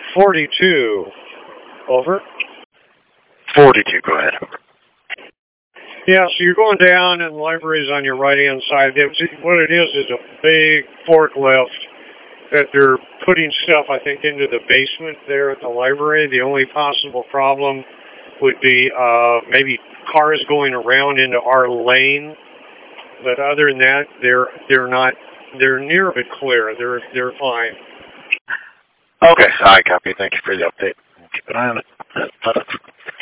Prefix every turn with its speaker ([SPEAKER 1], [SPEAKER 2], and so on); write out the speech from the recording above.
[SPEAKER 1] 42. Over.
[SPEAKER 2] 42, go ahead.
[SPEAKER 1] Yeah, so you're going down and the library's on your right-hand side. What it is a big forklift that they're putting stuff, I think, into the basement there at the library. The only possible problem would be maybe cars going around into our lane. But other than that, they're near but clear. They're fine.
[SPEAKER 2] Okay, I copy. Thank you for the update. Keep an eye on it.